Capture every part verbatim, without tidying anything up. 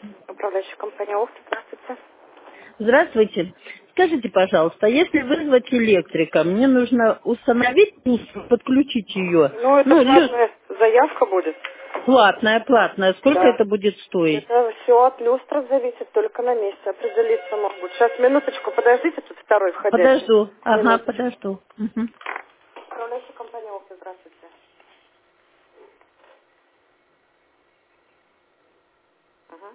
Управляющая компания «Офис», здравствуйте. Здравствуйте. Скажите, пожалуйста, если вызвать электрика, мне нужно установить люстру, подключить ее. Ну, это Ну, лю- платная заявка будет. платная, платная. Сколько Да. это будет стоить? Это все от люстры зависит, только на месте определиться могут. Сейчас, минуточку, подождите, тут второй входящий. Подожду. Ага, Минуточку. подожду. Мгм. Управляющая компания «Офис», здравствуйте. Ага.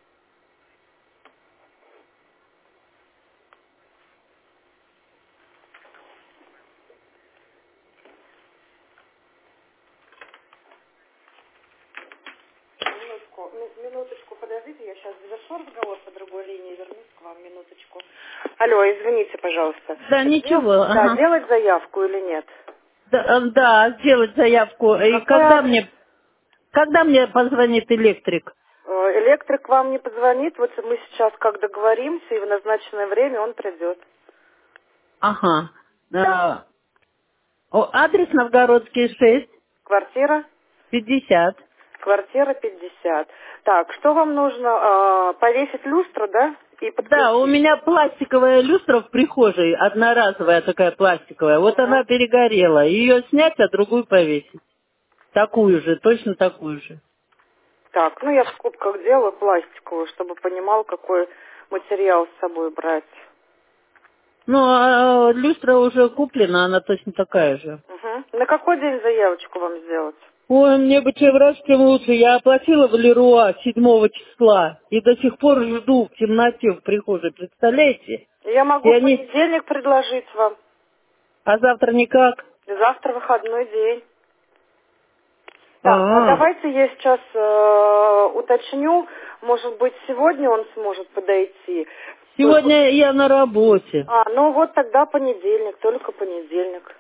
Минутку, ми- минуточку, подождите, я сейчас завершу разговор по другой линии, вернусь к вам, минуточку. Алло, извините, пожалуйста. Да, Дел- ничего. Да, Ага. делать заявку или нет? Да, э, да, сделать заявку. И Какой когда адрес? мне, когда мне позвонит электрик? Э, Электрик вам не позвонит, вот мы сейчас как договоримся, и в назначенное время он придет. Ага. А, о, адрес Новгородский шесть, Квартира? пятьдесят. Квартира пятьдесят. Так, что вам нужно? Э, повесить люстру, да? И Да, у подключить? меня пластиковая люстра в прихожей, одноразовая такая пластиковая. Вот Мгм. она перегорела. Ее снять, а другую повесить. Такую же, точно такую же. Так, ну я в скобках делаю пластиковую, чтобы понимал, какой материал с собой брать. Ну, а люстра уже куплена, она точно такая же. Мгм. На какой день заявочку вам сделать? Ой, мне бы чем раньше, тем лучше. Я оплатила в Леруа седьмого числа. И до сих пор жду в темноте в прихожей, представляете? Я И могу в они... понедельник предложить вам. А завтра никак? Завтра выходной день. Так, а А, давайте я сейчас э, уточню, может быть, сегодня он сможет подойти. Только- сегодня я на работе. А, ну вот тогда понедельник, только понедельник.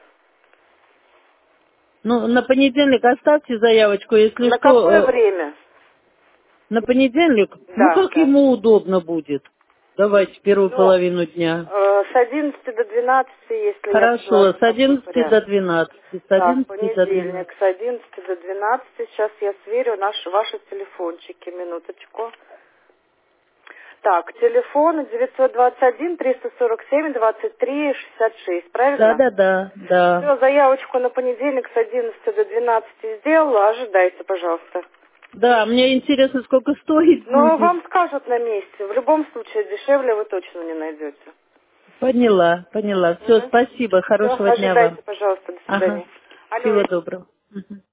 Ну, на понедельник оставьте заявочку, если На что, какое э, время? на понедельник, ну, Да, как да. ему удобно будет. Давайте первую Ну, половину дня. э, с одиннадцати до двенадцати, если я Хорошо, предложу с такой одиннадцати до вариант. двенадцати, с Так, одиннадцати до понедельник, двенадцати. с одиннадцати до двенадцати. Сейчас я сверю наши, ваши телефончики. Минуточку. Так, телефон девятьсот двадцать один триста сорок семь двадцать три шестьдесят шесть, правильно? Да-да-да, да. Все, заявочку на понедельник с одиннадцати до двенадцати сделала, ожидайте, пожалуйста. Да, мне интересно, сколько стоить Но будет. вам скажут на месте, в любом случае дешевле вы точно не найдете. Поняла, поняла. Все, Угу. спасибо, Все, хорошего дня вам. ожидайте, пожалуйста, до Ага, свидания. Алло, всего доброго. Мгм.